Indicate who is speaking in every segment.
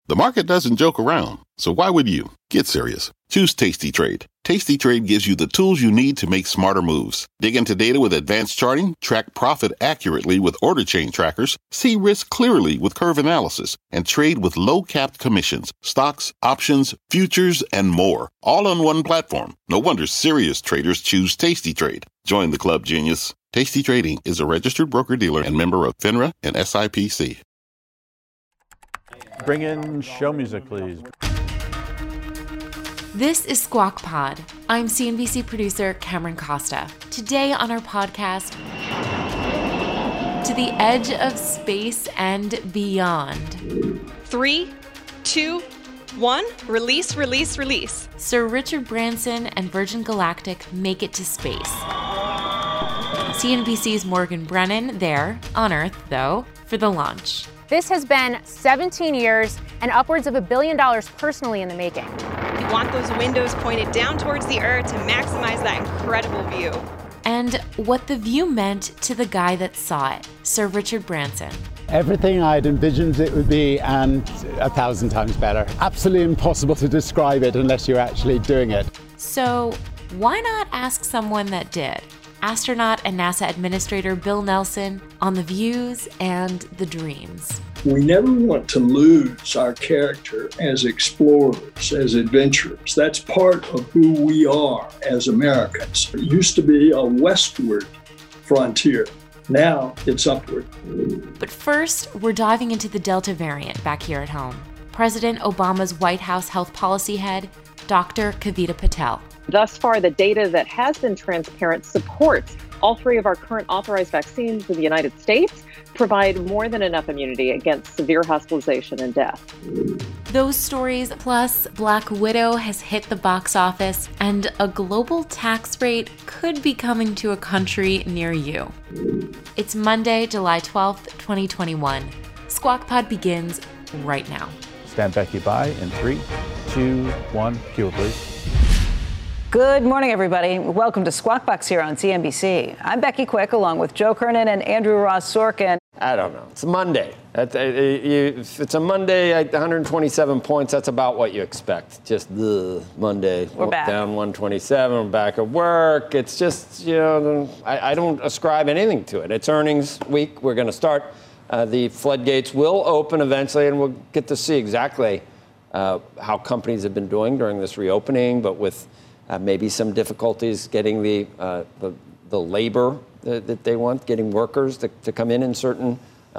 Speaker 1: The market doesn't joke around, so why would you? Get serious. Choose Tasty Trade. Tasty Trade gives you the tools you need to make smarter moves. Dig into data with advanced charting, track profit accurately with order chain trackers, see risk clearly with curve analysis, and trade with low-capped commissions, stocks, options, futures, and more. All on one platform. No wonder serious traders choose Tasty Trade. Join the club, genius. Tasty Trading is a registered broker-dealer and member of FINRA and SIPC.
Speaker 2: Bring in show music, please.
Speaker 3: This is Squawk Pod. I'm CNBC producer Cameron Costa. Today on our podcast, to the edge of space and beyond.
Speaker 4: 3, 2, 1, release, release, release.
Speaker 3: Sir Richard Branson and Virgin Galactic make it to space. CNBC's Morgan Brennan there, on Earth though, for the launch.
Speaker 5: This has been 17 years and upwards of $1 billion personally in the making.
Speaker 4: You want those windows pointed down towards the Earth to maximize that incredible view.
Speaker 3: And what the view meant to the guy that saw it, Sir Richard Branson.
Speaker 6: Everything I'd envisioned it would be, and 1,000 times better. Absolutely impossible to describe it unless you're actually doing it.
Speaker 3: So why not ask someone that did? Astronaut and NASA Administrator Bill Nelson on the views and the dreams.
Speaker 7: We never want to lose our character as explorers, as adventurers. That's part of who we are as Americans. It used to be a westward frontier. Now it's upward.
Speaker 3: But first, we're diving into the Delta variant back here at home. President Obama's White House health policy head, Dr. Kavita Patel.
Speaker 8: Thus far, the data that has been transparent supports all 3 of our current authorized vaccines in the United States provide more than enough immunity against severe hospitalization and death.
Speaker 3: Those stories, plus Black Widow has hit the box office, and a global tax rate could be coming to a country near you. It's Monday, July 12th, 2021. Squawk Pod begins right now.
Speaker 2: Stand Becky by in 3, 2, 1. Cue, please.
Speaker 9: Good morning, everybody. Welcome to Squawk Box here on CNBC. I'm Becky Quick, along with Joe Kernan and Andrew Ross Sorkin.
Speaker 10: I don't know. It's a Monday. If it's a Monday, 127 points, that's about what you expect. Just Monday.
Speaker 9: We're back.
Speaker 10: Down 127, we're back at work. It's just, I don't ascribe anything to it. It's earnings week. We're going to start. The floodgates will open eventually, and we'll get to see exactly how companies have been doing during this reopening, but with maybe some difficulties getting the labor that they want, getting workers to come in certain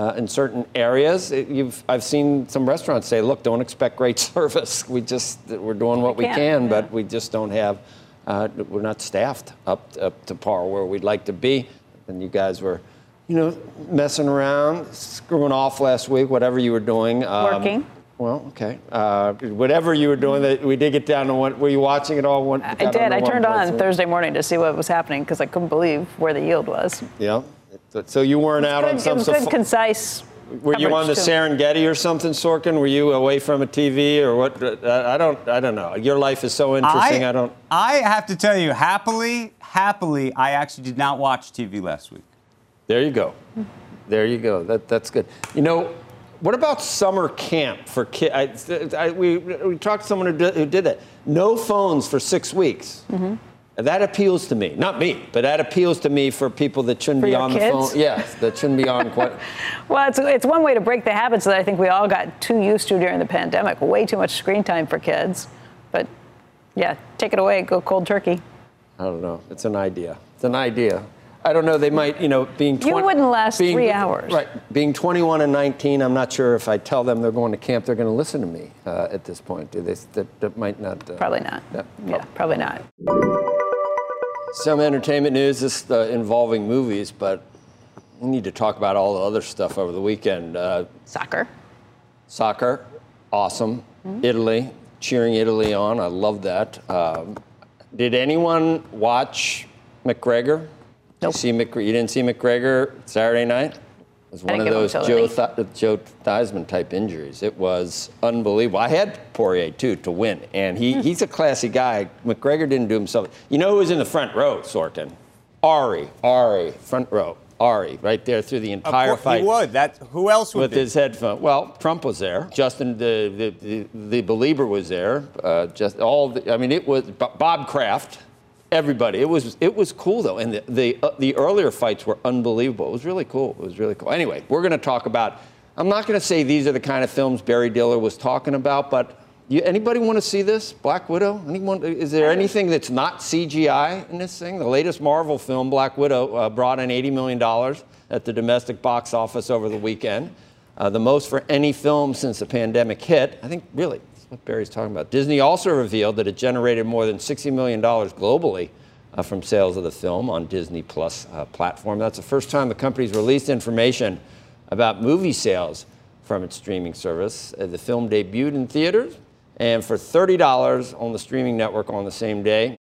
Speaker 10: areas. I've seen some restaurants say, "Look, don't expect great service. We're doing what we can, but we just don't have. We're not staffed up to par where we'd like to be." And you guys were, messing around, screwing off last week, whatever you were doing.
Speaker 9: Working.
Speaker 10: Well, okay. Whatever you were doing, we did get down to one. Were you watching it all?
Speaker 9: I did. I turned on Thursday morning to see what was happening because I couldn't believe where the yield was.
Speaker 10: Yeah. So you weren't out on some.
Speaker 9: It was good, concise.
Speaker 10: Were you on the Serengeti or something, Sorkin? Were you away from a TV or what? I don't know. Your life is so interesting.
Speaker 11: I have to tell you, happily, I actually did not watch TV last week.
Speaker 10: There you go. That's good. What about summer camp for kids? We talked to someone who did that. No phones for 6 weeks. Mm-hmm. That appeals to me. Not me, but that appeals to me for people that shouldn't be on the phone. Yes, that shouldn't be on quite.
Speaker 9: Well, it's one way to break the habits that I think we all got too used to during the pandemic. Way too much screen time for kids. But, yeah, take it away. Go cold turkey.
Speaker 10: I don't know. It's an idea. I don't know. They might, being 20.
Speaker 9: You wouldn't last 3 hours.
Speaker 10: Right. Being 21 and 19, I'm not sure if I tell them they're going to camp, they're going to listen to me at this point. Do they? That might not.
Speaker 9: Probably not. Probably not.
Speaker 10: Some entertainment news is involving movies, but we need to talk about all the other stuff over the weekend.
Speaker 9: Soccer, awesome. Mm-hmm. Italy,
Speaker 10: cheering Italy on. I love that. Did anyone watch McGregor?
Speaker 9: Nope.
Speaker 10: You didn't see McGregor Saturday night? It was one of those Joe Theismann type injuries. It was unbelievable. I had Poirier, too, to win. And he's a classy guy. McGregor didn't do himself. You know who was in the front row, Sorkin? Ari, front row. Ari right there through the entire fight.
Speaker 11: He would. Who else would
Speaker 10: with his headphone? Well, Trump was there. Justin, the believer, was there. It was Bob Kraft. Everybody. It was cool though, and the earlier fights were unbelievable. It was really cool. Anyway, we're going to talk about. I'm not going to say these are the kind of films Barry Diller was talking about, but anybody want to see this? Black Widow? Is there anything that's not CGI in this thing? The latest Marvel film, Black Widow, brought in $80 million at the domestic box office over the weekend, the most for any film since the pandemic hit. I think really that's what Barry's talking about. Disney also revealed that it generated more than $60 million globally from sales of the film on Disney Plus platform. That's the first time the company's released information about movie sales from its streaming service. The film debuted in theaters and for $30 on the streaming network on the same day.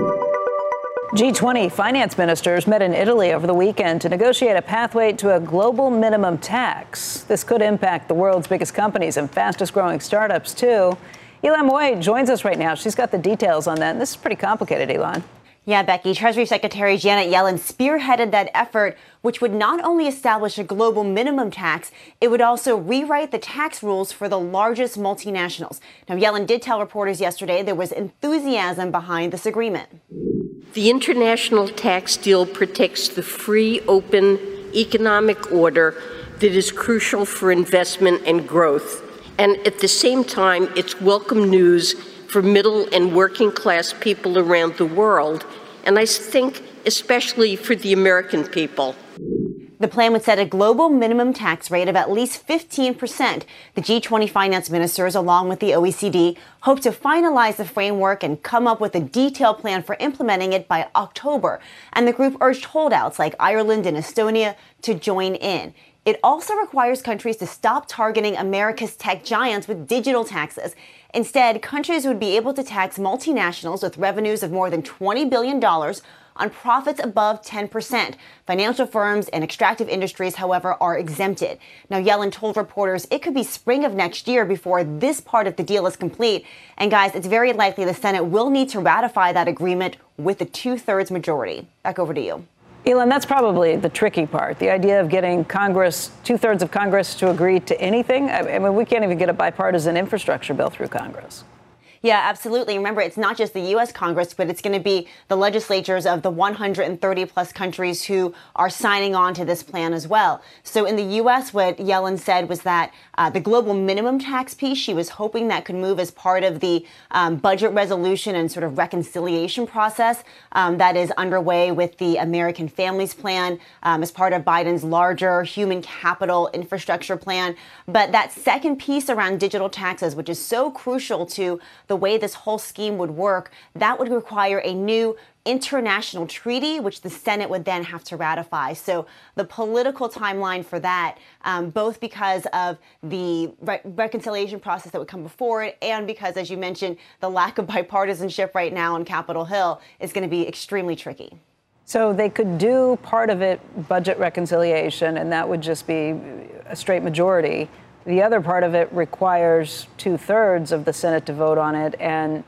Speaker 9: G20 finance ministers met in Italy over the weekend to negotiate a pathway to a global minimum tax. This could impact the world's biggest companies and fastest growing startups, too. Ilan Moy joins us right now. She's got the details on that. And this is pretty complicated, Ilan.
Speaker 12: Yeah, Becky, Treasury Secretary Janet Yellen spearheaded that effort, which would not only establish a global minimum tax, it would also rewrite the tax rules for the largest multinationals. Now, Yellen did tell reporters yesterday there was enthusiasm behind this agreement.
Speaker 13: The international tax deal protects the free, open economic order that is crucial for investment and growth. And at the same time, it's welcome news for middle and working class people around the world, and I think especially for the American people.
Speaker 12: The plan would set a global minimum tax rate of at least 15%. The G20 finance ministers, along with the OECD, hope to finalize the framework and come up with a detailed plan for implementing it by October. And the group urged holdouts like Ireland and Estonia to join in. It also requires countries to stop targeting America's tech giants with digital taxes. Instead, countries would be able to tax multinationals with revenues of more than $20 billion on profits above 10%. Financial firms and extractive industries, however, are exempted. Now, Yellen told reporters it could be spring of next year before this part of the deal is complete. And guys, it's very likely the Senate will need to ratify that agreement with a 2/3 majority. Back over to you.
Speaker 9: Ilan, that's probably the tricky part, the idea of getting Congress, 2/3 of Congress to agree to anything. I mean, we can't even get a bipartisan infrastructure bill through Congress.
Speaker 12: Yeah, absolutely. Remember, it's not just the U.S. Congress, but it's going to be the legislatures of the 130 plus countries who are signing on to this plan as well. So in the U.S., what Yellen said was that the global minimum tax piece, she was hoping that could move as part of the budget resolution and sort of reconciliation process that is underway with the American Families Plan as part of Biden's larger human capital infrastructure plan. But that second piece around digital taxes, which is so crucial to the way this whole scheme would work, that would require a new international treaty, which the Senate would then have to ratify. So the political timeline for that, both because of the reconciliation process that would come before it, and because, as you mentioned, the lack of bipartisanship right now on Capitol Hill is going to be extremely tricky.
Speaker 9: So they could do part of it, budget reconciliation, and that would just be a straight majority. The other part of it requires 2/3 of the Senate to vote on it. And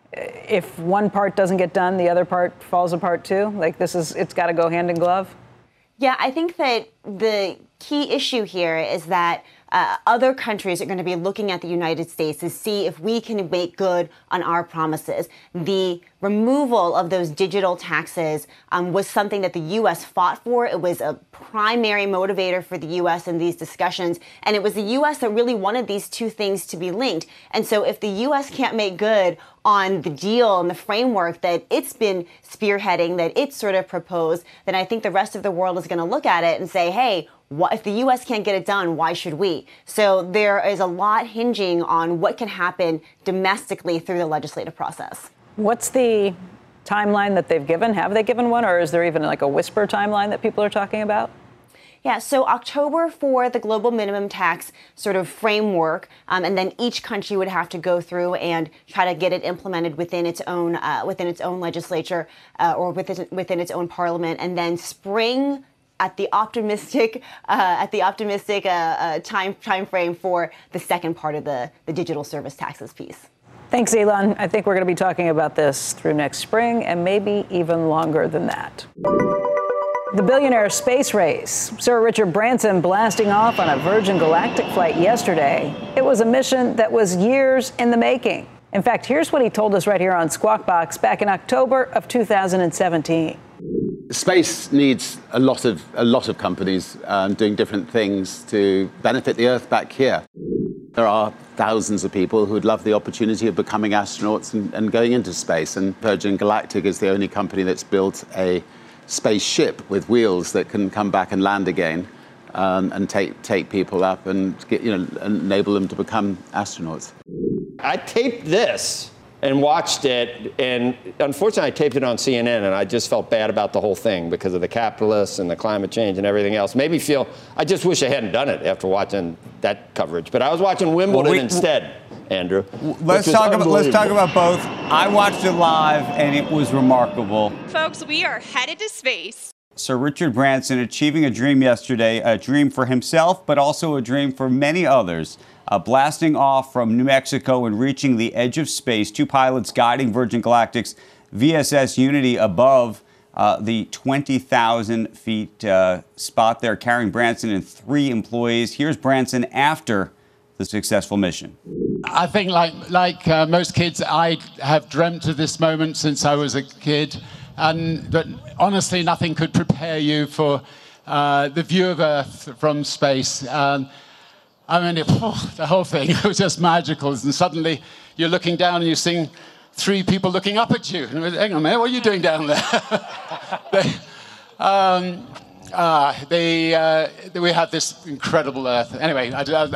Speaker 9: if one part doesn't get done, the other part falls apart too. Like it's got to go hand in glove.
Speaker 12: Yeah, I think that the key issue here is that other countries are going to be looking at the United States to see if we can make good on our promises. The removal of those digital taxes was something that the U.S. fought for. It was a primary motivator for the U.S. in these discussions. And it was the U.S. that really wanted these two things to be linked. And so if the U.S. can't make good on the deal and the framework that it's been spearheading, that it's sort of proposed, then I think the rest of the world is going to look at it and say, hey, if the U.S. can't get it done, why should we? So there is a lot hinging on what can happen domestically through the legislative process.
Speaker 9: What's the timeline that they've given? Have they given one, or is there even like a whisper timeline that people are talking about?
Speaker 12: Yeah, so October for the global minimum tax sort of framework, and then each country would have to go through and try to get it implemented within its own legislature or within its own parliament, and then spring at the optimistic time frame for the second part of the digital service taxes piece.
Speaker 9: Thanks, Ilan. I think we're going to be talking about this through next spring and maybe even longer than that. The billionaire space race. Sir Richard Branson blasting off on a Virgin Galactic flight yesterday. It was a mission that was years in the making. In fact, here's what he told us right here on Squawk Box back in October of 2017.
Speaker 6: Space needs a lot of companies doing different things to benefit the Earth back here. There are thousands of people who would love the opportunity of becoming astronauts and going into space. And Virgin Galactic is the only company that's built a spaceship with wheels that can come back and land again and take people up and enable them to become astronauts.
Speaker 10: I taped this and watched it, and unfortunately I taped it on CNN, and I just felt bad about the whole thing because of the capitalists and the climate change and everything else. Made me feel, I just wish I hadn't done it after watching that coverage. But I was watching Wimbledon instead, Andrew.
Speaker 11: Let's talk about both. I watched it live, and it was remarkable.
Speaker 4: Folks, we are headed to space.
Speaker 11: Sir Richard Branson achieving a dream yesterday, a dream for himself, but also a dream for many others. Blasting off from New Mexico and reaching the edge of space. Two pilots guiding Virgin Galactic's VSS Unity above the 20,000 feet spot there, carrying Branson and 3 employees. Here's Branson after the successful mission.
Speaker 6: I think like most kids, I have dreamt of this moment since I was a kid. But honestly, nothing could prepare you for the view of Earth from space. I mean, the whole thing was just magical. And suddenly you're looking down and you're seeing 3 people looking up at you. And hang on a minute, what are you doing down there? We have this incredible Earth. Anyway,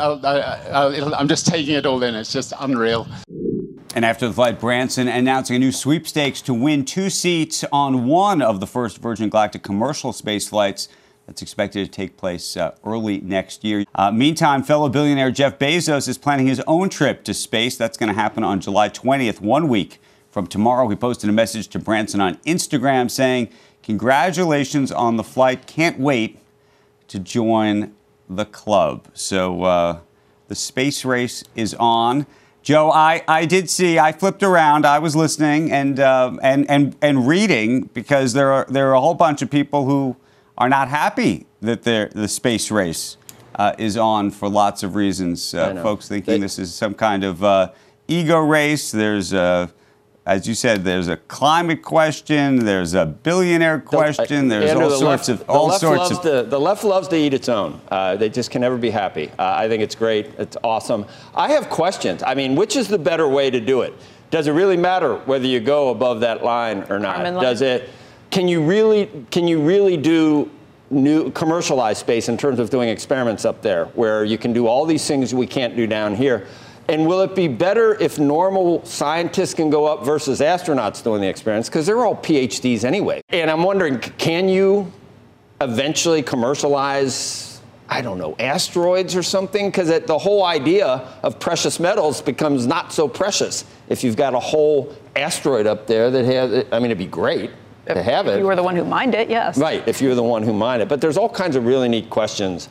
Speaker 6: I'm just taking it all in. It's just unreal.
Speaker 11: And after the flight, Branson announcing a new sweepstakes to win 2 seats on one of the first Virgin Galactic commercial space flights. That's expected to take place early next year. Meantime, fellow billionaire Jeff Bezos is planning his own trip to space. That's going to happen on July 20th, 1 week from tomorrow. He posted a message to Branson on Instagram saying, "Congratulations on the flight. Can't wait to join the club." So the space race is on. Joe, I did see. I flipped around. I was listening and reading because there are a whole bunch of people who are not happy that the space race is on for lots of reasons. Folks thinking this is some kind of ego race. There's as you said, there's a climate question. There's a billionaire question. There's Andrew,
Speaker 10: the left loves to eat its own. They just can never be happy. I think it's great. It's awesome. I have questions. I mean, which is the better way to do it? Does it really matter whether you go above that line or not? Does it? Can you really do new commercialized space in terms of doing experiments up there where you can do all these things we can't do down here? And will it be better if normal scientists can go up versus astronauts doing the experiments? Because they're all PhDs anyway. And I'm wondering, can you eventually commercialize, I don't know, asteroids or something? Because the whole idea of precious metals becomes not so precious if you've got a whole asteroid up there that has, I mean, it'd be great to have it.
Speaker 9: If you were the one who mined it, yes.
Speaker 10: Right, if you're the one who mined it. But there's all kinds of really neat questions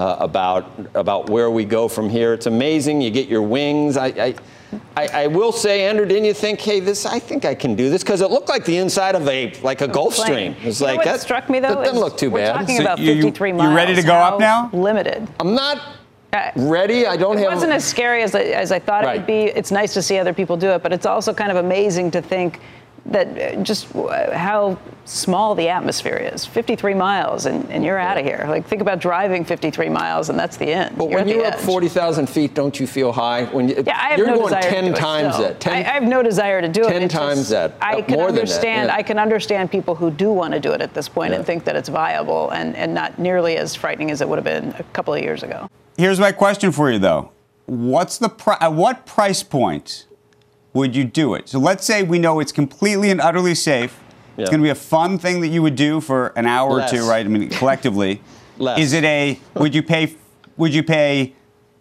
Speaker 10: about where we go from here. It's amazing. You get your wings. I will say, Andrew, didn't you think, hey, I think I can do this? Because it looked like the inside of a Gulfstream. It's like
Speaker 9: what struck me, though,
Speaker 10: that doesn't look too bad.
Speaker 9: We're talking about 53 miles.
Speaker 11: You ready to go up now?
Speaker 9: Limited.
Speaker 10: I'm not ready. I don't have.
Speaker 9: It wasn't as scary as I thought it would be. It's nice to see other people do it, but it's also kind of amazing to think that just how small the atmosphere is. 53 miles and you're out of here. Like, think about driving 53 miles and that's the end.
Speaker 10: But when you're up 40,000 feet, don't you feel high?
Speaker 9: I have
Speaker 10: you're
Speaker 9: no
Speaker 10: going
Speaker 9: desire
Speaker 10: 10
Speaker 9: to do
Speaker 10: times
Speaker 9: it.
Speaker 10: that.
Speaker 9: I have no desire to do it.
Speaker 10: 10 times that.
Speaker 9: I can
Speaker 10: more
Speaker 9: understand.
Speaker 10: Than that, yeah.
Speaker 9: I can understand people who do want to do it at this point and think that it's viable and not nearly as frightening as it would have been a couple of years ago.
Speaker 11: Here's my question for you, though. At what price point would you do it? So let's say we know it's completely and utterly safe. Yeah. It's going to be a fun thing that you would do for an hour or two, right? I mean, collectively. Is it would you pay $25,000,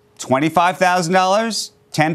Speaker 11: $10,000,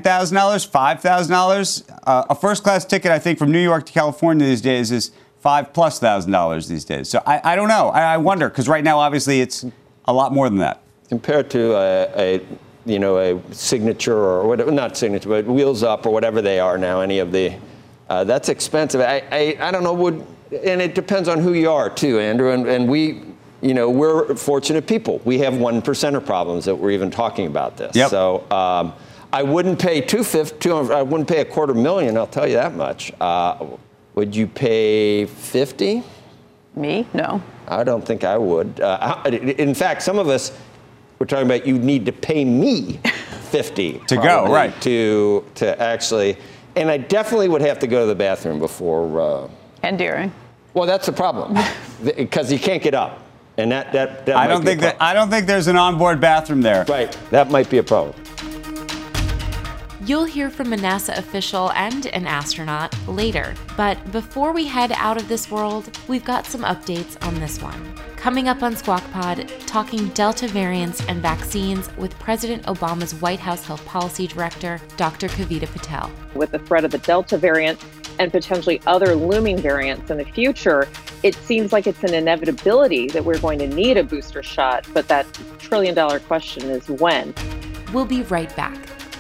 Speaker 11: $5,000? A first class ticket, I think, from New York to California these days is $5,000+ these days. So I don't know. I wonder, because right now, obviously, it's a lot more than that. Compared to a signature or whatever, not signature, but Wheels Up or whatever they are now, any of the, that's expensive. I don't know,
Speaker 10: and it depends on who you are too, Andrew. And we, we're fortunate people. We have 1%er problems that we're even talking about this.
Speaker 11: Yep.
Speaker 10: So I wouldn't pay I wouldn't pay $250,000. I'll tell you that much. Would you pay 50?
Speaker 9: Me? No.
Speaker 10: I don't think I would. In fact, some of us, we're talking about you need to pay me 50
Speaker 11: to go, right?
Speaker 10: To actually, and I definitely would have to go to the bathroom before.
Speaker 9: And during.
Speaker 10: Well, that's the problem, because you can't get up, and that
Speaker 11: I don't think there's an onboard bathroom there.
Speaker 10: Right, that might be a problem.
Speaker 3: You'll hear from a NASA official and an astronaut later. But before we head out of this world, we've got some updates on this one. Coming up on Squawk Pod, talking Delta variants and vaccines with President Obama's White House Health Policy Director, Dr. Kavita Patel.
Speaker 8: With the threat of the Delta variant and potentially other looming variants in the future, it seems like it's an inevitability that we're going to need a booster shot. But that trillion-dollar question is when.
Speaker 3: We'll be right back.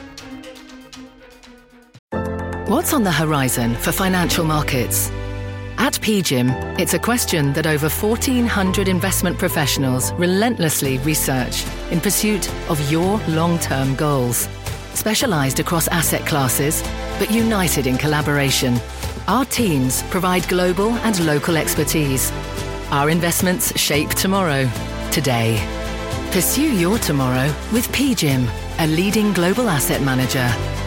Speaker 14: What's on the horizon for financial markets? At PGIM, it's a question that over 1,400 investment professionals relentlessly research in pursuit of your long-term goals. Specialized across asset classes, but united in collaboration, our teams provide global and local expertise. Our investments shape tomorrow, today. Pursue your tomorrow with PGIM, a leading global asset manager.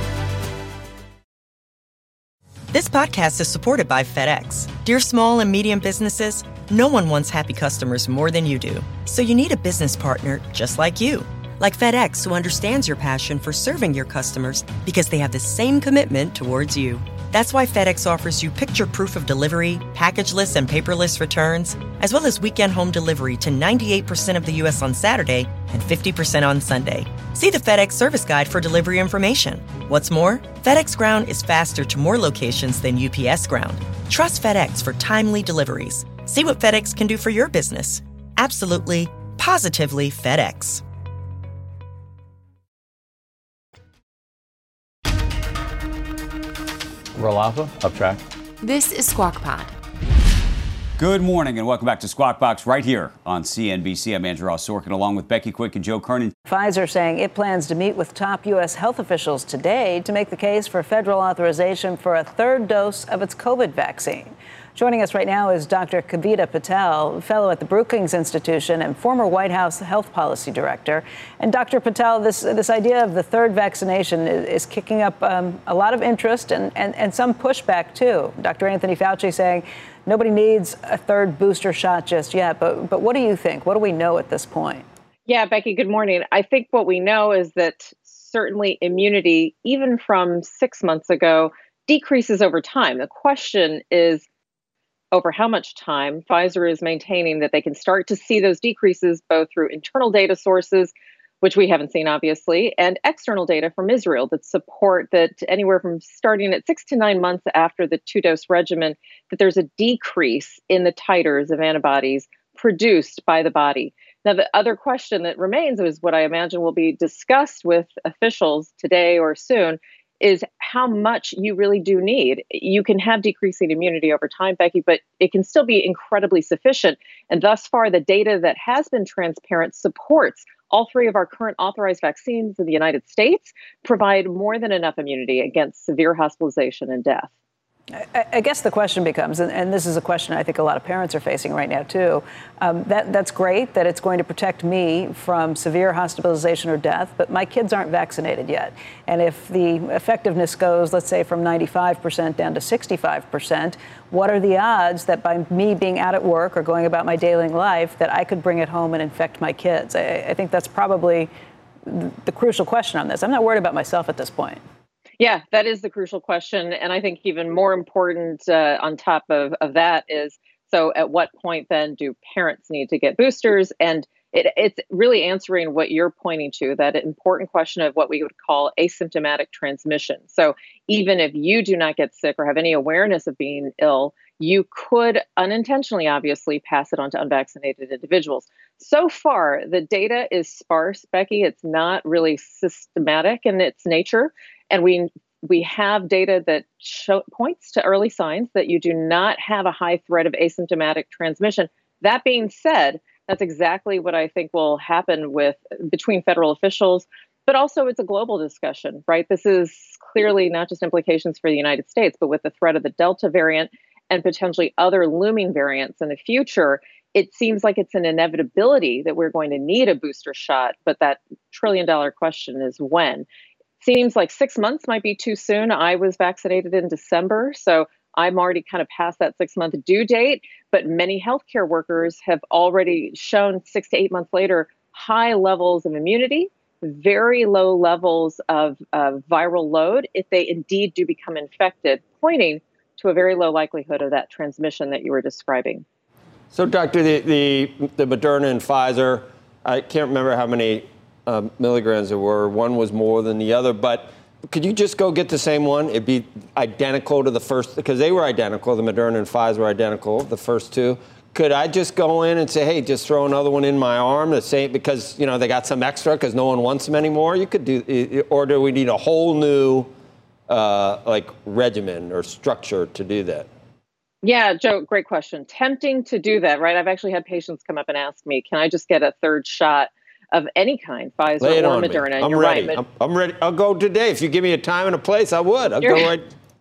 Speaker 15: This podcast is supported by FedEx. Dear small and medium businesses, no one wants happy customers more than you do. So you need a business partner just like you. Like FedEx, who understands your passion for serving your customers because they have the same commitment towards you. That's why FedEx offers you picture proof of delivery, packageless and paperless returns, as well as weekend home delivery to 98% of the U.S. on Saturday and 50% on Sunday. See the FedEx service guide for delivery information. What's more, FedEx Ground is faster to more locations than UPS Ground. Trust FedEx for timely deliveries. See what FedEx can do for your business. Absolutely, positively FedEx.
Speaker 2: Roll Alpha, up track.
Speaker 3: This is Squawk Pod.
Speaker 11: Good morning and welcome back to Squawk Box right here on CNBC. I'm Andrew Ross Sorkin along with Becky Quick and Joe Kernan.
Speaker 9: Pfizer saying it plans to meet with top U.S. health officials today to make the case for federal authorization for a third dose of its COVID vaccine. Joining us right now is Dr. Kavita Patel, fellow at the Brookings Institution and former White House Health Policy Director. And Dr. Patel, this idea of the third vaccination is kicking up a lot of interest and some pushback, too. Dr. Anthony Fauci saying nobody needs a third booster shot just yet. But what do you think? What do we know at this point?
Speaker 8: Yeah, Becky, good morning. I think what we know is that certainly immunity, even from 6 months ago, decreases over time. The question is, over how much time? Pfizer is maintaining that they can start to see those decreases both through internal data sources, which we haven't seen, obviously, and external data from Israel that support that anywhere from starting at 6 to 9 months after the two-dose regimen, that there's a decrease in the titers of antibodies produced by the body. Now, the other question that remains is what I imagine will be discussed with officials today or soon is how much you really do need. You can have decreasing immunity over time, Becky, but it can still be incredibly sufficient. And thus far, the data that has been transparent supports all three of our current authorized vaccines in the United States provide more than enough immunity against severe hospitalization and death.
Speaker 9: I guess the question becomes, and this is a question I think a lot of parents are facing right now, too, that's great that it's going to protect me from severe hospitalization or death, but my kids aren't vaccinated yet. And if the effectiveness goes, let's say, from 95% down to 65%, what are the odds that by me being out at work or going about my daily life that I could bring it home and infect my kids? I think that's probably the crucial question on this. I'm not worried about myself at this point.
Speaker 8: Yeah, that is the crucial question. And I think even more important on top of that is, so at what point then do parents need to get boosters? And it's really answering what you're pointing to, that important question of what we would call asymptomatic transmission. So even if you do not get sick or have any awareness of being ill, you could unintentionally, obviously, pass it on to unvaccinated individuals. So far, the data is sparse, Becky. It's not really systematic in its nature. And we we have data that points to early signs that you do not have a high threat of asymptomatic transmission. That being said, that's exactly what I think will happen between federal officials, but also it's a global discussion, right? This is clearly not just implications for the United States, but with the threat of the Delta variant and potentially other looming variants in the future, it seems like it's an inevitability that we're going to need a booster shot. But that trillion-dollar question is when. Seems like 6 months might be too soon. I was vaccinated in December, so I'm already kind of past that 6-month due date. But many healthcare workers have already shown 6 to 8 months later high levels of immunity, very low levels of viral load if they indeed do become infected, pointing to a very low likelihood of that transmission that you were describing.
Speaker 10: So, Doctor, the Moderna and Pfizer, I can't remember how many milligrams there were. One was more than the other, but could you just go get the same one? It'd be identical to the first, because they were identical. The Moderna and Pfizer were identical, the first two. Could I just go in and say, hey, just throw another one in my arm, the same, because, you know, they got some extra because no one wants them anymore? You could do, or do we need a whole new, regimen or structure to do that?
Speaker 8: Yeah, Joe, great question. Tempting to do that, right? I've actually had patients come up and ask me, can I just get a third shot of any kind, Pfizer or Moderna?
Speaker 10: I'm ready. Right, I'm ready. I'll go today. If you give me a time and a place, I would. I'll go right.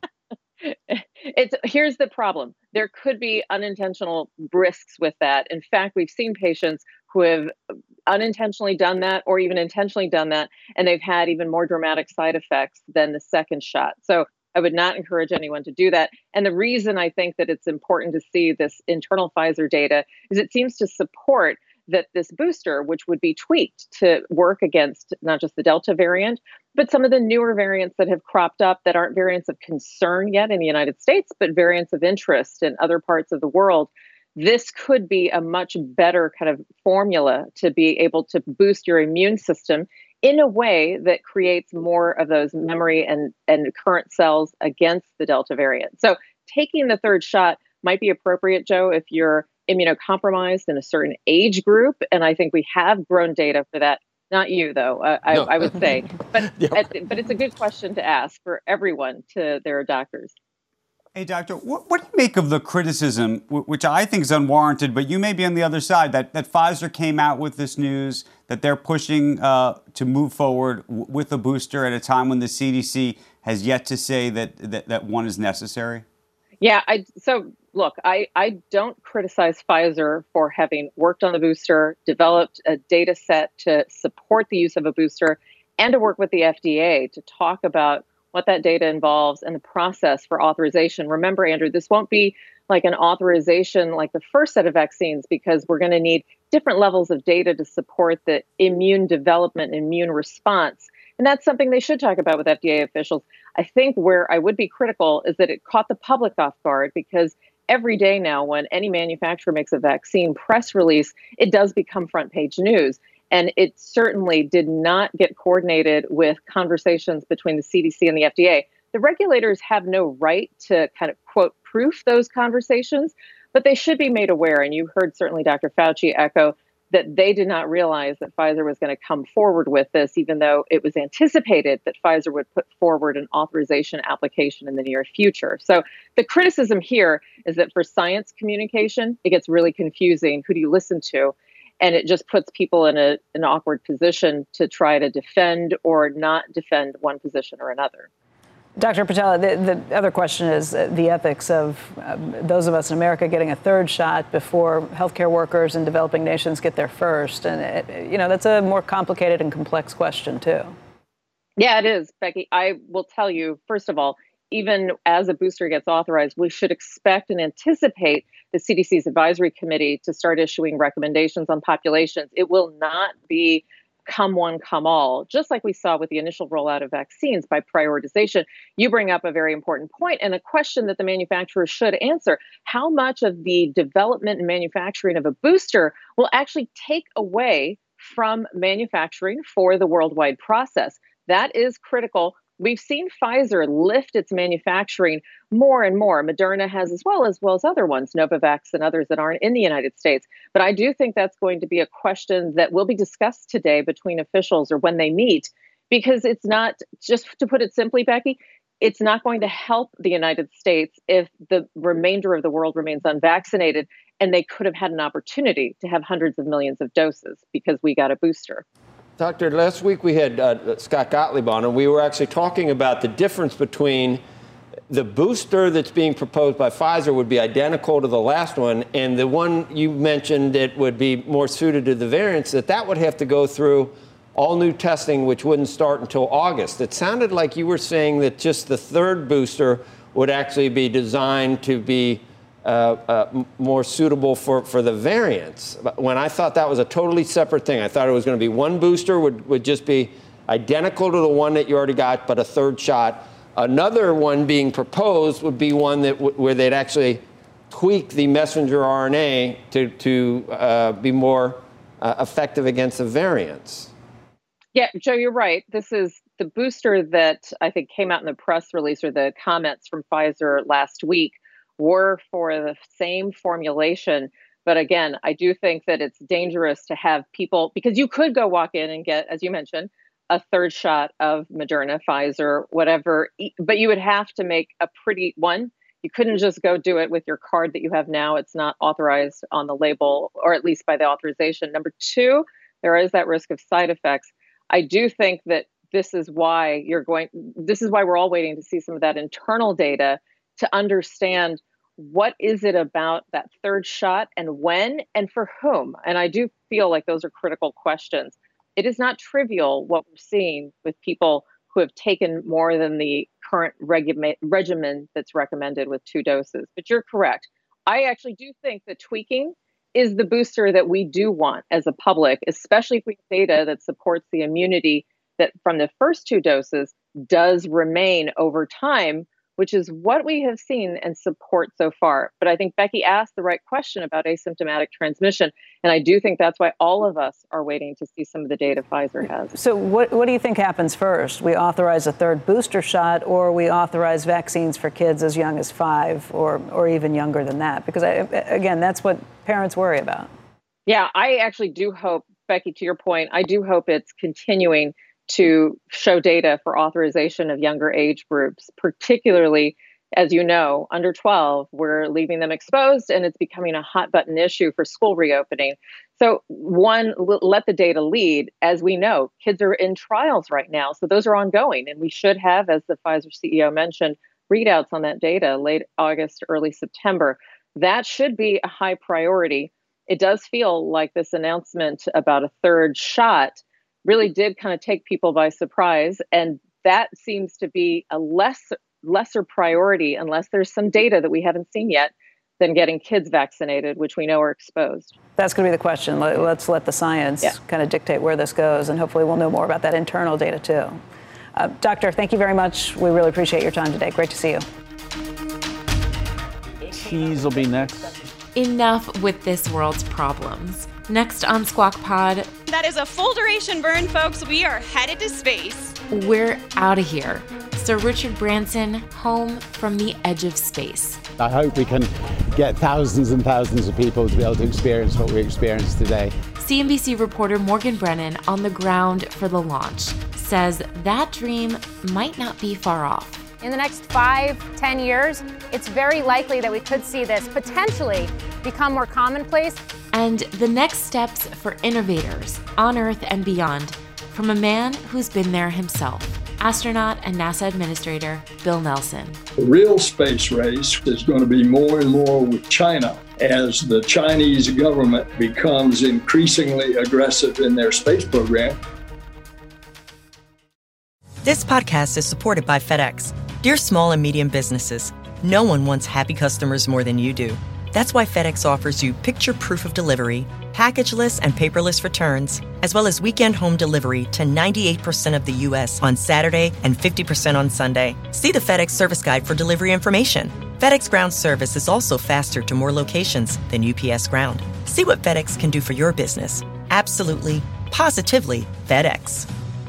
Speaker 8: Here's the problem. There could be unintentional risks with that. In fact, we've seen patients who have unintentionally done that or even intentionally done that, and they've had even more dramatic side effects than the second shot. So I would not encourage anyone to do that. And the reason I think that it's important to see this internal Pfizer data is it seems to support that this booster, which would be tweaked to work against not just the Delta variant, but some of the newer variants that have cropped up that aren't variants of concern yet in the United States, but variants of interest in other parts of the world. This could be a much better kind of formula to be able to boost your immune system in a way that creates more of those memory and current cells against the Delta variant. So taking the third shot might be appropriate, Joe, if you're immunocompromised in a certain age group. And I think we have grown data for that. Not you, though, I would say. But, but it's a good question to ask for everyone to their doctors.
Speaker 11: Hey, Doctor, what do you make of the criticism, which I think is unwarranted, but you may be on the other side, that Pfizer came out with this news, that they're pushing to move forward with a booster at a time when the CDC has yet to say that one is necessary?
Speaker 8: Yeah, so look, I don't criticize Pfizer for having worked on the booster, developed a data set to support the use of a booster, and to work with the FDA to talk about what that data involves and the process for authorization. Remember, Andrew, this won't be like an authorization like the first set of vaccines, because we're going to need different levels of data to support the immune development, immune response. And that's something they should talk about with FDA officials. I think where I would be critical is that it caught the public off guard, because every day now when any manufacturer makes a vaccine press release, it does become front page news. And it certainly did not get coordinated with conversations between the CDC and the FDA. The regulators have no right to kind of, quote, proof those conversations, but they should be made aware. And you heard certainly Dr. Fauci echo that they did not realize that Pfizer was going to come forward with this, even though it was anticipated that Pfizer would put forward an authorization application in the near future. So the criticism here is that for science communication, it gets really confusing. Who do you listen to? And it just puts people in an awkward position to try to defend or not defend one position or another.
Speaker 9: Dr. Patella, the other question is the ethics of those of us in America getting a third shot before healthcare workers in developing nations get their first. And, that's a more complicated and complex question, too.
Speaker 8: Yeah, it is, Becky. I will tell you, first of all, even as a booster gets authorized, we should expect and anticipate the CDC's advisory committee to start issuing recommendations on populations. It will not be come one, come all, just like we saw with the initial rollout of vaccines by prioritization. You bring up a very important point and a question that the manufacturers should answer. How much of the development and manufacturing of a booster will actually take away from manufacturing for the worldwide process? That is critical. We've seen Pfizer lift its manufacturing more and more. Moderna has as well as other ones, Novavax and others that aren't in the United States. But I do think that's going to be a question that will be discussed today between officials or when they meet, because it's not, just to put it simply, Becky, it's not going to help the United States if the remainder of the world remains unvaccinated, and they could have had an opportunity to have hundreds of millions of doses because we got a booster.
Speaker 10: Doctor, last week we had Scott Gottlieb on, and we were actually talking about the difference between the booster that's being proposed by Pfizer would be identical to the last one, and the one you mentioned that would be more suited to the variants, that would have to go through all new testing, which wouldn't start until August. It sounded like you were saying that just the third booster would actually be designed to be more suitable for the variants. When I thought that was a totally separate thing. I thought it was going to be one booster would just be identical to the one that you already got, but a third shot. Another one being proposed would be one that where they'd actually tweak the messenger RNA to be more effective against the variants.
Speaker 8: Yeah, Joe, you're right. This is the booster that I think came out in the press release, or the comments from Pfizer last week, were for the same formulation. But again, I do think that it's dangerous to have people, because you could go walk in and get, as you mentioned, a third shot of Moderna, Pfizer, whatever, but you would have to make a you couldn't just go do it with your card that you have now. It's not authorized on the label, or at least by the authorization. Number two, there is that risk of side effects. I do think that this is why we're all waiting to see some of that internal data to understand what is it about that third shot, and when, and for whom. And I do feel like those are critical questions. It is not trivial what we're seeing with people who have taken more than the current regimen that's recommended with 2 doses. But you're correct. I actually do think that tweaking is the booster that we do want as a public, especially if we have data that supports the immunity that from the first 2 doses does remain over time, which is what we have seen and support so far. But I think Becky asked the right question about asymptomatic transmission. And I do think that's why all of us are waiting to see some of the data Pfizer has.
Speaker 9: So what do you think happens first? We authorize a third booster shot, or we authorize vaccines for kids as young as 5 or even younger than that? Because, again, that's what parents worry about.
Speaker 8: Yeah, I actually do hope, Becky, to your point, I do hope it's continuing to show data for authorization of younger age groups, particularly, as you know, under 12, we're leaving them exposed, and it's becoming a hot button issue for school reopening. So one, let the data lead. As we know, kids are in trials right now, so those are ongoing, and we should have, as the Pfizer CEO mentioned, readouts on that data late August, early September. That should be a high priority. It does feel like this announcement about a third shot really did kind of take people by surprise. And that seems to be a lesser priority, unless there's some data that we haven't seen yet, than getting kids vaccinated, which we know are exposed.
Speaker 9: That's going to be the question. Let's let the science kind of dictate where this goes. And hopefully we'll know more about that internal data, too. Doctor, thank you very much. We really appreciate your time today. Great to see you.
Speaker 2: Cheese will be next.
Speaker 3: Enough with this world's problems. Next on Squawk Pod.
Speaker 4: That is a full duration burn, folks. We are headed to space.
Speaker 3: We're out of here. Sir Richard Branson, home from the edge of space.
Speaker 6: I hope we can get thousands and thousands of people to be able to experience what we experienced today.
Speaker 3: CNBC reporter Morgan Brennan, on the ground for the launch, says that dream might not be far off.
Speaker 5: In the next 5-10 years, it's very likely that we could see this potentially become more commonplace.
Speaker 3: And the next steps for innovators on Earth and beyond, from a man who's been there himself, astronaut and NASA administrator Bill Nelson.
Speaker 7: The real space race is going to be more and more with China as the Chinese government becomes increasingly aggressive in their space program.
Speaker 15: This podcast is supported by FedEx. Dear small and medium businesses, no one wants happy customers more than you do. That's why FedEx offers you picture proof of delivery, packageless and paperless returns, as well as weekend home delivery to 98% of the U.S. on Saturday and 50% on Sunday. See the FedEx service guide for delivery information. FedEx Ground service is also faster to more locations than UPS Ground. See what FedEx can do for your business. Absolutely, positively FedEx.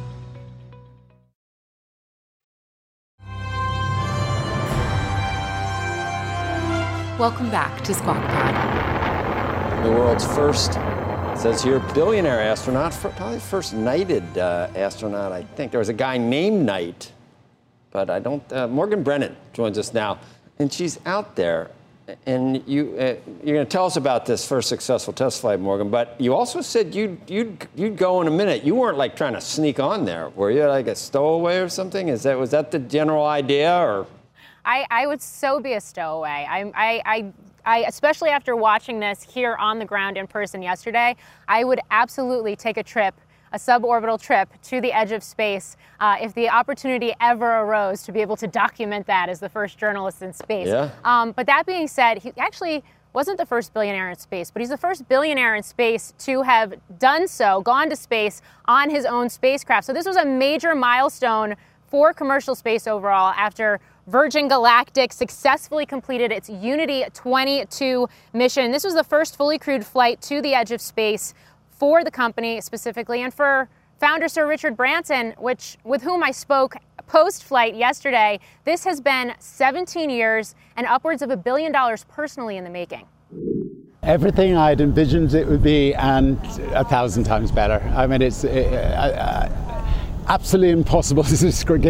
Speaker 3: Welcome back to Squawk Pod.
Speaker 10: The world's first, it says here, billionaire astronaut, probably first knighted astronaut, I think. There was a guy named Knight, but I don't. Morgan Brennan joins us now, and she's out there. And you're going to tell us about this first successful test flight, Morgan. But you also said you'd go in a minute. You weren't like trying to sneak on there, were you? Like a stowaway or something? Was that the general idea, or?
Speaker 5: I would so be a stowaway. I especially after watching this here on the ground in person yesterday, I would absolutely take a suborbital trip to the edge of space if the opportunity ever arose to be able to document that as the first journalist in space.
Speaker 10: Yeah.
Speaker 5: But that being said, he actually wasn't the first billionaire in space, but he's the first billionaire in space to have done so, gone to space on his own spacecraft. So this was a major milestone for commercial space overall after Virgin Galactic successfully completed its Unity 22 mission. This was the first fully crewed flight to the edge of space for the company specifically, and for founder Sir Richard Branson, with whom I spoke post-flight yesterday. This has been 17 years and upwards of $1 billion personally in the making.
Speaker 6: Everything I'd envisioned it would be, and 1,000 times better. I mean, it's absolutely impossible to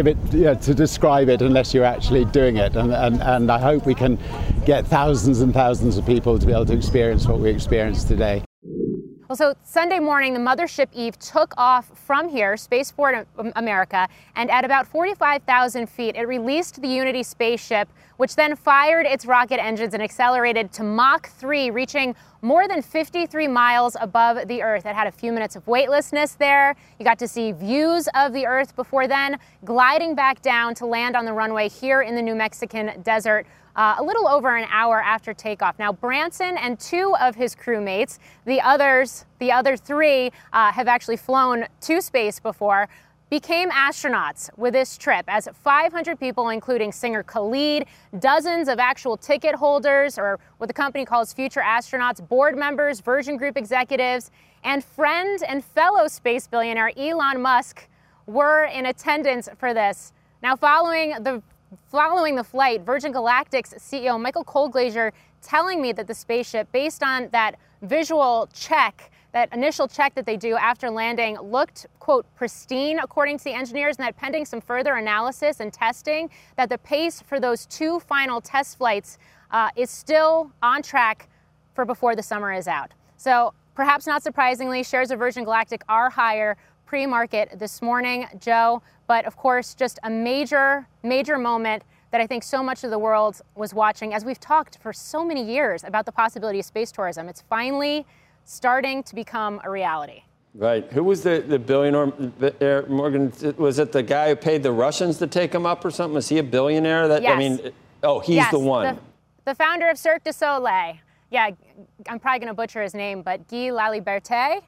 Speaker 6: describe it unless you're actually doing it. And I hope we can get thousands and thousands of people to be able to experience what we experienced today.
Speaker 5: Well, so Sunday morning, the mothership Eve took off from here, Spaceport America, and at about 45,000 feet, it released the Unity spaceship, which then fired its rocket engines and accelerated to Mach 3, reaching more than 53 miles above the Earth. It had a few minutes of weightlessness there. You got to see views of the Earth before then gliding back down to land on the runway here in the New Mexican desert. A little over an hour after takeoff. Now, Branson and two of his crewmates, the other three have actually flown to space before, became astronauts with this trip, as 500 people, including singer Khalid, dozens of actual ticket holders, or what the company calls future astronauts, board members, Virgin Group executives, and friend and fellow space billionaire Elon Musk were in attendance for this. Now, following the flight, Virgin Galactic's CEO Michael Colglazier telling me that the spaceship, based on that visual check, that initial check that they do after landing, looked, quote, pristine, according to the engineers, and that pending some further analysis and testing, that the pace for those two final test flights is still on track for before the summer is out. So perhaps not surprisingly, shares of Virgin Galactic are higher pre-market this morning, Joe. But of course, just a major moment that I think so much of the world was watching, as we've talked for so many years about the possibility of space tourism. It's finally starting to become a reality.
Speaker 10: Right. Who was the billionaire, Morgan? Was it the guy who paid the Russians to take him up or something? Was he a billionaire?
Speaker 5: Yes.
Speaker 10: He's the one.
Speaker 5: The founder of Cirque du Soleil. Yeah, I'm probably going to butcher his name, but Guy Laliberté.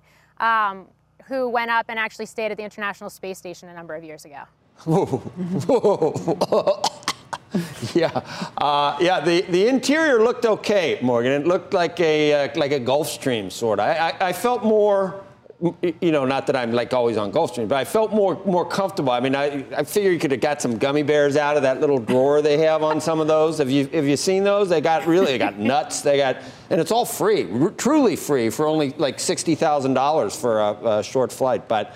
Speaker 5: Who went up and actually stayed at the International Space Station a number of years ago.
Speaker 10: Yeah. The interior looked okay, Morgan. It looked like a Gulfstream sort of. I felt more, not that I'm like always on Gulfstream, but I felt more comfortable. I mean, I figure you could have got some gummy bears out of that little drawer they have on some of those. Have you seen those? They got nuts. And it's all free, truly free, for only like $60,000 for a short flight. But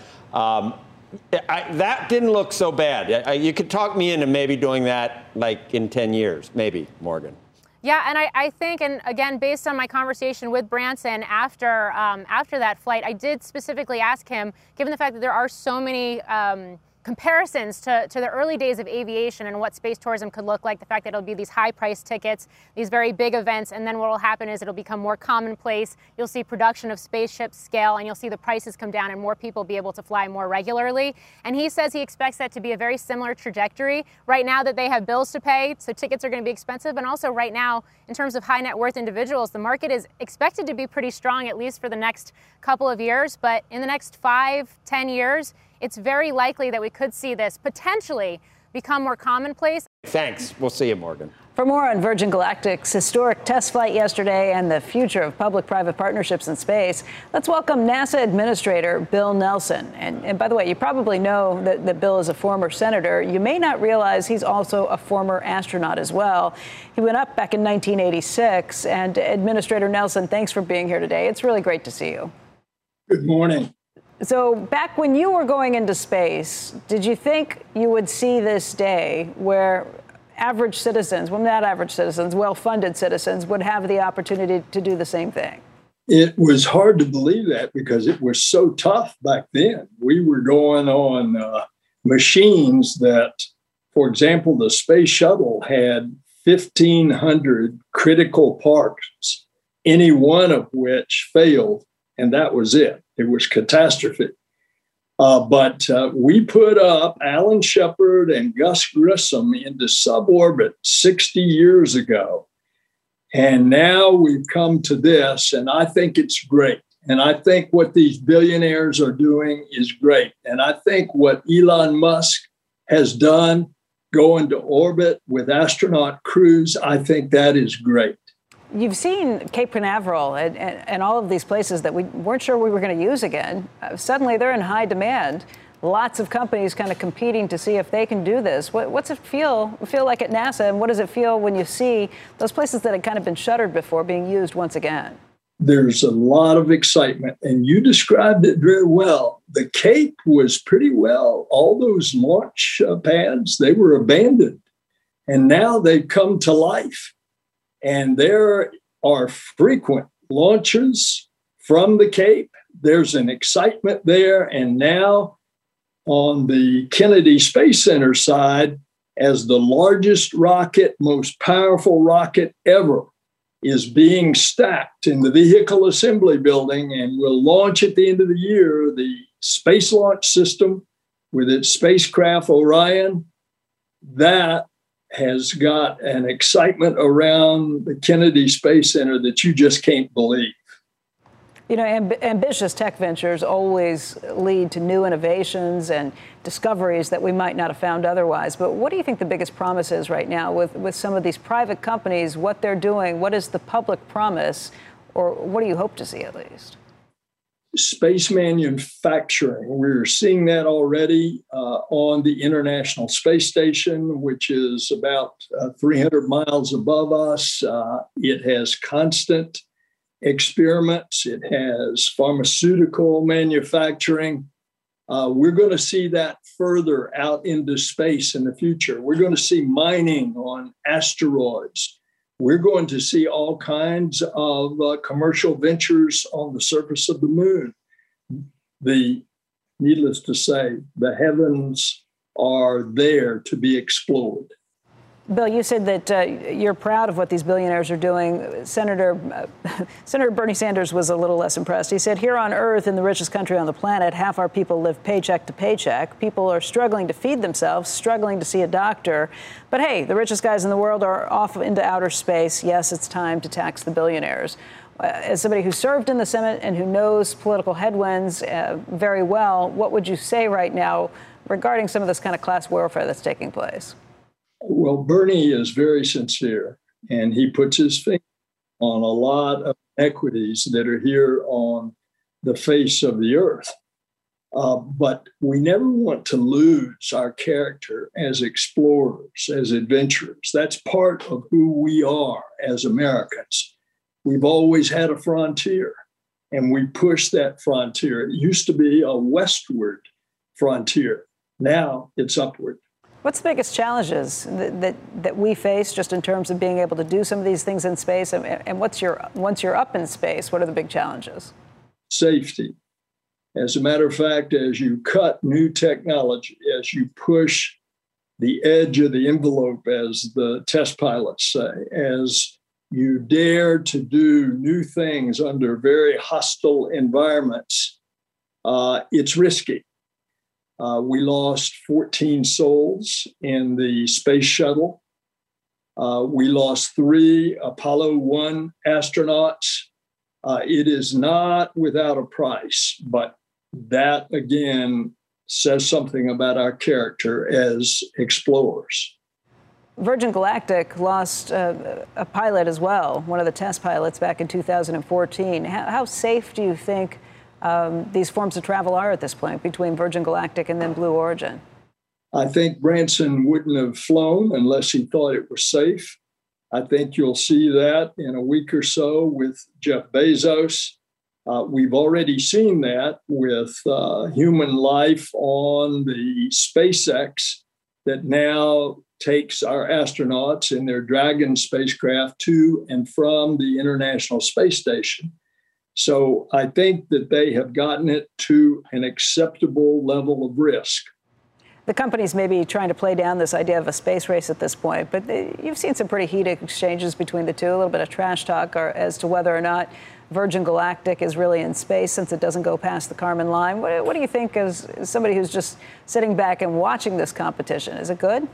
Speaker 10: that didn't look so bad. You could talk me into maybe doing that like in 10 years, maybe, Morgan.
Speaker 5: Yeah, and I think, and again, based on my conversation with Branson after that flight, I did specifically ask him, given the fact that there are so many comparisons to the early days of aviation and what space tourism could look like, the fact that it'll be these high-priced tickets, these very big events, and then what will happen is it'll become more commonplace. You'll see production of spaceships scale, and you'll see the prices come down and more people be able to fly more regularly. And he says he expects that to be a very similar trajectory. Right now that they have bills to pay, so tickets are going to be expensive, and also right now, in terms of high net worth individuals, the market is expected to be pretty strong, at least for the next couple of years. But in the next 5-10 years, it's very likely that we could see this potentially become more commonplace.
Speaker 10: Thanks. We'll see you, Morgan.
Speaker 9: For more on Virgin Galactic's historic test flight yesterday and the future of public-private partnerships in space, let's welcome NASA Administrator Bill Nelson. And by the way, you probably know that Bill is a former senator. You may not realize he's also a former astronaut as well. He went up back in 1986. And Administrator Nelson, thanks for being here today. It's really great to see you.
Speaker 7: Good morning.
Speaker 9: So back when you were going into space, did you think you would see this day where average citizens, well, not average citizens, well-funded citizens would have the opportunity to do the same thing?
Speaker 7: It was hard to believe that because it was so tough back then. We were going on machines that, for example, the space shuttle had 1,500 critical parts, any one of which failed, and that was it. It was catastrophic. But we put up Alan Shepard and Gus Grissom into suborbit 60 years ago. And now we've come to this, and I think it's great. And I think what these billionaires are doing is great. And I think what Elon Musk has done, going to orbit with astronaut crews, I think that is great.
Speaker 9: You've seen Cape Canaveral and all of these places that we weren't sure we were going to use again. Suddenly they're in high demand. Lots of companies kind of competing to see if they can do this. What's it feel like at NASA, and what does it feel when you see those places that had kind of been shuttered before being used once again?
Speaker 7: There's a lot of excitement, and you described it very well. The Cape was pretty well, all those launch pads, they were abandoned, and now they've come to life. And there are frequent launches from the Cape. There's an excitement there, and now on the Kennedy Space Center side, as the largest rocket, most powerful rocket ever, is being stacked in the Vehicle Assembly Building and will launch at the end of the year, the Space Launch System with its spacecraft Orion. That has got an excitement around the Kennedy Space Center that you just can't believe.
Speaker 9: You know, ambitious tech ventures always lead to new innovations and discoveries that we might not have found otherwise. But what do you think the biggest promise is right now with some of these private companies, what they're doing? What is the public promise, or what do you hope to see at least?
Speaker 7: Space manufacturing. We're seeing that already on the International Space Station, which is about 300 miles above us. It has constant experiments. It has pharmaceutical manufacturing. We're going to see that further out into space in the future. We're going to see mining on asteroids. We're going to see all kinds of commercial ventures on the surface of the moon. Needless to say, the heavens are there to be explored.
Speaker 9: Bill, you said that you're proud of what these billionaires are doing. Senator Bernie Sanders was a little less impressed. He said, here on Earth, in the richest country on the planet, half our people live paycheck to paycheck. People are struggling to feed themselves, struggling to see a doctor. But hey, the richest guys in the world are off into outer space. Yes, it's time to tax the billionaires. As somebody who served in the Senate and who knows political headwinds very well, what would you say right now regarding some of this kind of class warfare that's taking place?
Speaker 7: Well, Bernie is very sincere, and he puts his finger on a lot of equities that are here on the face of the earth. But we never want to lose our character as explorers, as adventurers. That's part of who we are as Americans. We've always had a frontier, and we push that frontier. It used to be a westward frontier. Now it's upward.
Speaker 9: What's the biggest challenges that we face just in terms of being able to do some of these things in space? And once you're up in space, what are the big challenges?
Speaker 7: Safety. As a matter of fact, as you cut new technology, as you push the edge of the envelope, as the test pilots say, as you dare to do new things under very hostile environments, it's risky. We lost 14 souls in the space shuttle. We lost 3 Apollo 1 astronauts. It is not without a price, but that, again, says something about our character as explorers.
Speaker 9: Virgin Galactic lost a pilot as well, one of the test pilots back in 2014. How safe do you think these forms of travel are at this point between Virgin Galactic and then Blue Origin?
Speaker 7: I think Branson wouldn't have flown unless he thought it was safe. I think you'll see that in a week or so with Jeff Bezos. We've already seen that with human life on the SpaceX that now takes our astronauts in their Dragon spacecraft to and from the International Space Station. So I think that they have gotten it to an acceptable level of risk.
Speaker 9: The companies may be trying to play down this idea of a space race at this point, but you've seen some pretty heated exchanges between the two, a little bit of trash talk as to whether or not Virgin Galactic is really in space since it doesn't go past the Kármán line. What do you think as somebody who's just sitting back and watching this competition? Is it good?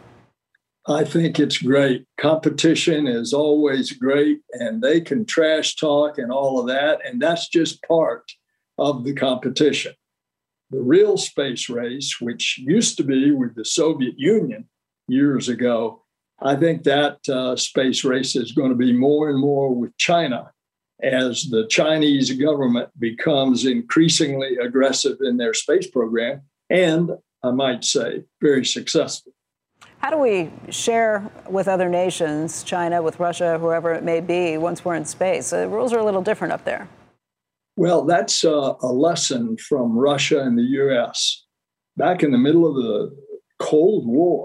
Speaker 7: I think it's great. Competition is always great, and they can trash talk and all of that, and that's just part of the competition. The real space race, which used to be with the Soviet Union years ago, I think that space race is going to be more and more with China as the Chinese government becomes increasingly aggressive in their space program, and I might say very successful.
Speaker 9: How do we share with other nations, China, with Russia, whoever it may be, once we're in space? The rules are a little different up there.
Speaker 7: Well, that's a lesson from Russia and the U.S. Back in the middle of the Cold War,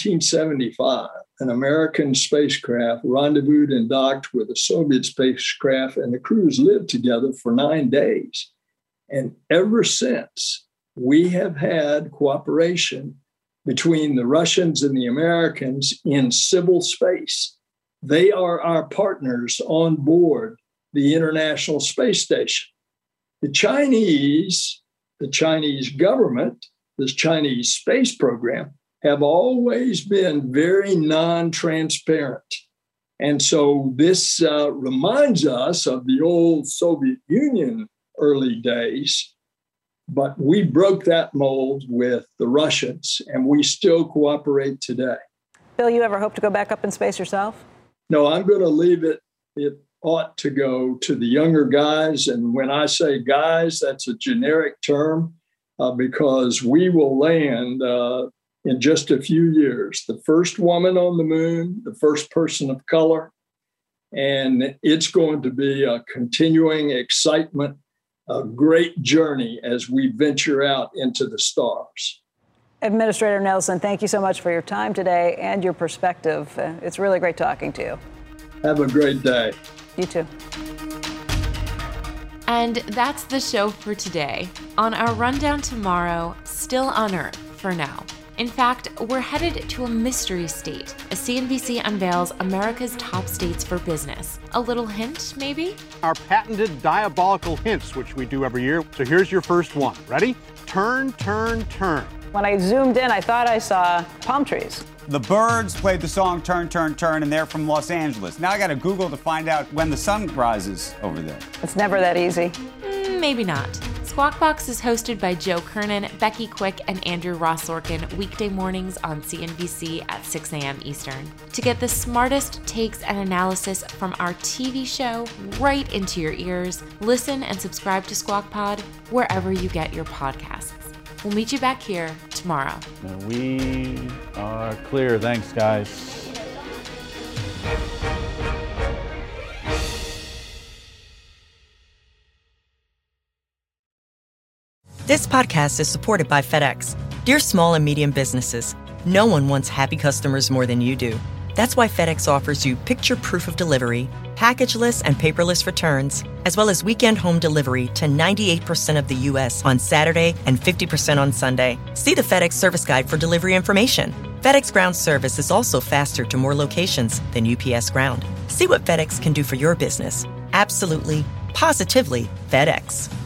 Speaker 7: 1975, an American spacecraft rendezvoused and docked with a Soviet spacecraft, and the crews lived together for 9 days. And ever since, we have had cooperation between the Russians and the Americans in civil space. They are our partners on board the International Space Station. The Chinese government, this Chinese space program, have always been very non-transparent. And so this reminds us of the old Soviet Union early days, but we broke that mold with the Russians, and we still cooperate today.
Speaker 9: Bill, you ever hope to go back up in space yourself?
Speaker 7: No, I'm going to leave it. It ought to go to the younger guys. And when I say guys, that's a generic term because we will land in just a few years, the first woman on the moon, the first person of color. And it's going to be a continuing excitement, a great journey as we venture out into the stars.
Speaker 9: Administrator Nelson, thank you so much for your time today and your perspective. It's really great talking to you.
Speaker 7: Have a great day.
Speaker 9: You too.
Speaker 3: And that's the show for today. On our rundown tomorrow, still on Earth for now. In fact, we're headed to a mystery state as CNBC unveils America's top states for business. A little hint, maybe?
Speaker 16: Our patented diabolical hints, which we do every year. So here's your first one. Ready? Turn, turn, turn.
Speaker 9: When I zoomed in, I thought I saw palm trees.
Speaker 11: The Byrds played the song Turn, Turn, Turn, and they're from Los Angeles. Now I got to Google to find out when the sun rises over there.
Speaker 9: It's never that easy.
Speaker 3: Maybe not. Squawk Box is hosted by Joe Kernan, Becky Quick, and Andrew Ross Sorkin weekday mornings on CNBC at 6 a.m. Eastern. To get the smartest takes and analysis from our TV show right into your ears, listen and subscribe to Squawk Pod wherever you get your podcasts. We'll meet you back here tomorrow.
Speaker 2: We are clear. Thanks, guys.
Speaker 15: This podcast is supported by FedEx. Dear small and medium businesses, no one wants happy customers more than you do. That's why FedEx offers you picture proof of delivery, packageless and paperless returns, as well as weekend home delivery to 98% of the U.S. on Saturday and 50% on Sunday. See the FedEx service guide for delivery information. FedEx Ground service is also faster to more locations than UPS Ground. See what FedEx can do for your business. Absolutely, positively FedEx.